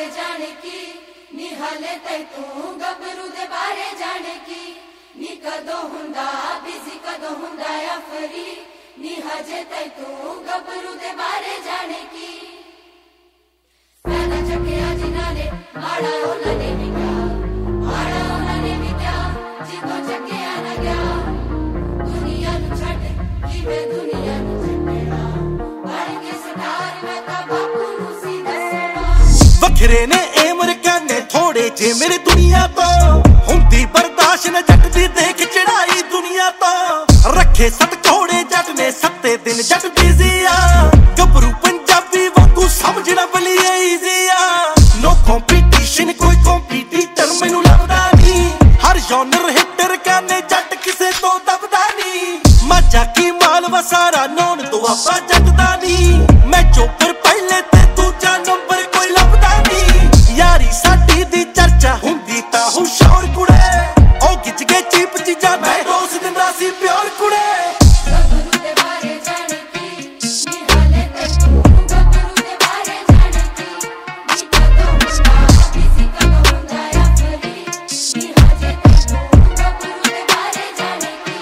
जाने की नी हले ते तू गबरू दे बारे जाने की नी कदों हुंदा बिजी कदों हुंदा या फरी नी हजे ते तू गबरू दे बारे जाने की पैदा चकिया जिन्हां ने माड़ा उन्हां ने भी क्या माड़ा उन्हां ने भी क्या जिदों चकिया ना गया दुनिया नू छड्ड किवें दुनिया नू छड्डना बण के सटार मैं तां बापू नू सी दसना वखरे ने अमरीकाने थोड़े जे मेरे दुनिया तो हुंदी बर्दाश्त न जट दी देख चढ़ाई दुनिया तो रखे सत घोड़े जट ने सत्ते दिन जट बिजी आ गबरू पंजाबी वांगू समझना बलिए ईजी आ नो कंपीटीशन कोई कंपीटीटर मैनू लभदा नहीं हर जॉनर हिटर करने जट किसे तो दबदा नहीं मजा की मालवा सारा नौन तो आपा जटदा नहीं मैं चोपर पहले ते दूजा नंबर कोई लभदा नहीं यारी साडी दी चर्चा हुंदी तां हुशार कुड़े ओ गिच के चीप चीजा मैं रोज दिंदा सी प्यार कुड़े गबरू दे बारे जाने की नी हले ते तू गबरू दे बारे जाने की नी कदों हुंदा बिजी कदों हुंदा या फरी नी हजे ते तू गबरू दे बारे जाने की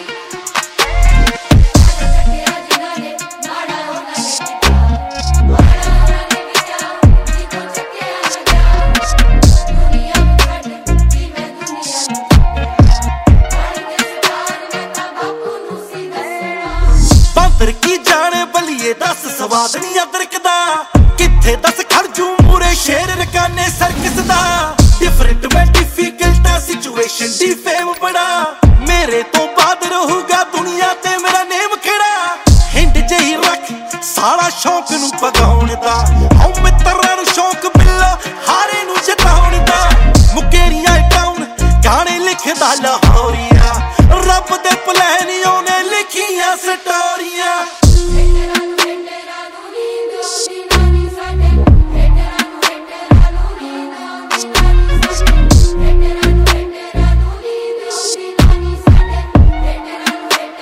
पैदा चकिया जिन्हां ने माड़ा उन्हां ने भी क्या माड़ा उन्हां ने भी क्या जिदों चकिया ना गया दुनिया नू छड्ड किवें दुनिया नू बण के सटार मैं तां बापू नू सी दसना बांदर की जाने बलिए दस सवाद नहीं अदरकदा किथे दस खड़जू मूरे शेर रकाने सर्कस दा डिफरेंट में डिफिकल्ट सिचुएशन दी फेम बड़ा मेरे तो बाद रहूगा दुनिया ते मेरा नेम खड़ा हिंड जही रख सारा शौक नू पगाउण दा हौ मित्तरां नू शौक मिला हारे नू जताउण दा मुकेरियां टाउन गाने लिखदा लाहौरिया रब दे प्लानियों ने लिखियां स्टोरियां हेटरां नू नींद आउंदी नानी साडे हेटरां नू नींद आउंदी नानी साडे हेटरां नू नींद आउंदी नानी साडे हेटरां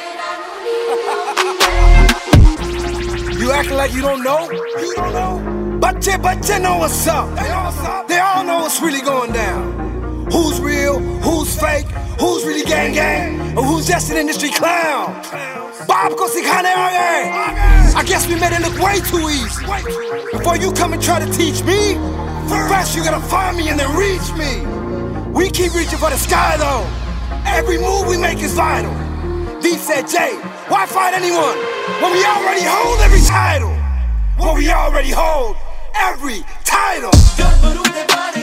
नू नींद आउंदी You acting like you don't know? You don't know? Bache know what's up. They all know what's really going down. Who's real? Who's fake? Who's really gang gang? Or who's just an industry clown? Bob ko sikhane aa gaye. I guess we made it look way too easy. Before you come and try to teach me, first you gotta find me and then reach me. We keep reaching for the sky though. Every move we make is vital. Deep said Jay, why fight anyone when we already hold every title? When we already hold every title. गबरू दे बारे